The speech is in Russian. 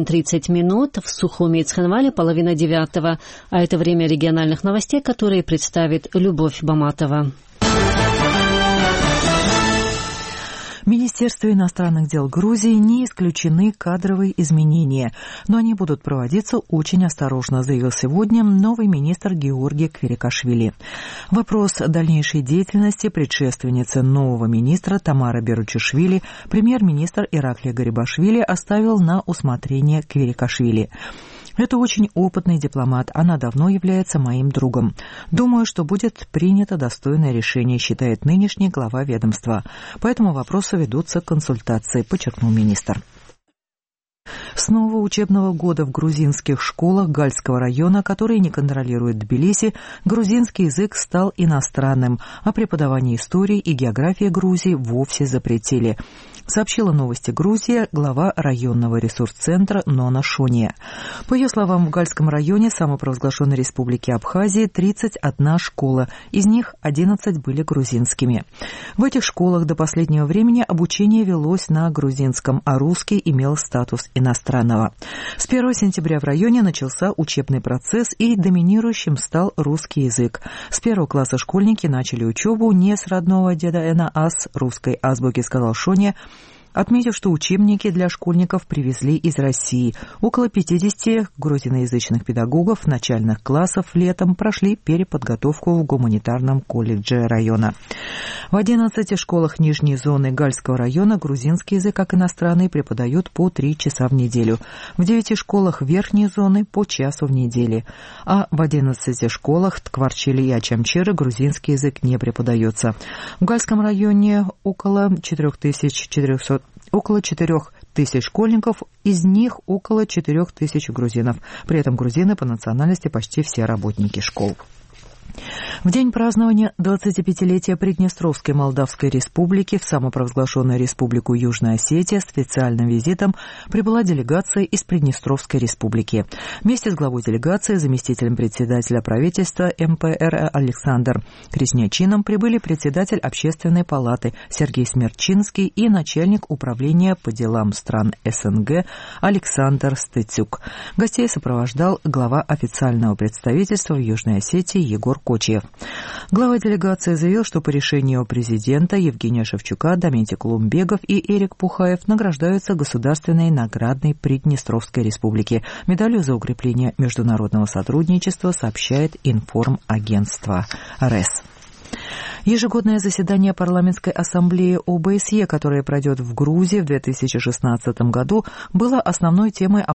8:30, в Сухуми и Цхинвале 8:30. А это время региональных новостей, которые представит Любовь Баматова. В Министерстве иностранных дел Грузии не исключены кадровые изменения, но они будут проводиться очень осторожно, заявил сегодня новый министр Георгий Кверикашвили. Вопрос дальнейшей деятельности предшественницы нового министра Тамары Беручишвили премьер-министр Ираклий Гарибашвили оставил на усмотрение Кверикашвили. Это очень опытный дипломат, она давно является моим другом. Думаю, что будет принято достойное решение, считает нынешний глава ведомства. По этому вопросу ведутся консультации, подчеркнул министр. С нового учебного года в грузинских школах Гальского района, которые не контролирует Тбилиси, грузинский язык стал иностранным, а преподавание истории и географии Грузии вовсе запретили. Сообщила новости Грузия глава районного ресурс-центра Нона Шония. По ее словам, в Гальском районе самопровозглашенной республики Абхазии 31 школа, из них 11 были грузинскими. В этих школах до последнего времени обучение велось на грузинском, а русский имел статус иностранного. С 1 сентября в районе начался учебный процесс, и доминирующим стал русский язык. С 1 класса школьники начали учебу не с родного деда а с русской азбуки, сказал Шония, отметив, что учебники для школьников привезли из России. Около 50 грузиноязычных педагогов начальных классов летом прошли переподготовку в гуманитарном колледже района. В 11 школах нижней зоны Гальского района грузинский язык как иностранный преподают по 3 часа в неделю. В 9 школах верхней зоны по часу в неделю. А в 11 школах Ткварчили и Ачамчиры грузинский язык не преподается. В Гальском районе около 4000 школьников, из них около 4000 грузинов. При этом грузины по национальности почти все работники школ. В день празднования 25-летия Приднестровской Молдавской Республики в самопровозглашенную Республику Южная Осетия с специальным визитом прибыла делегация из Приднестровской Республики. Вместе с главой делегации, заместителем председателя правительства МПР Александр Краснячином прибыли председатель Общественной палаты Сергей Смерчинский и начальник управления по делам стран СНГ Александр Стыцюк. Гостей сопровождал глава официального представительства в Южной Осетии Егор Кочиев. Глава делегации заявил, что по решению президента Евгения Шевчука, Даментий Кулумбегов и Эрик Пухаев награждаются Государственной наградной Приднестровской Республики. Медалью за укрепление международного сотрудничества, сообщает информагентство РЭС. Ежегодное заседание парламентской ассамблеи ОБСЕ, которое пройдет в Грузии в 2016 году, было основной темой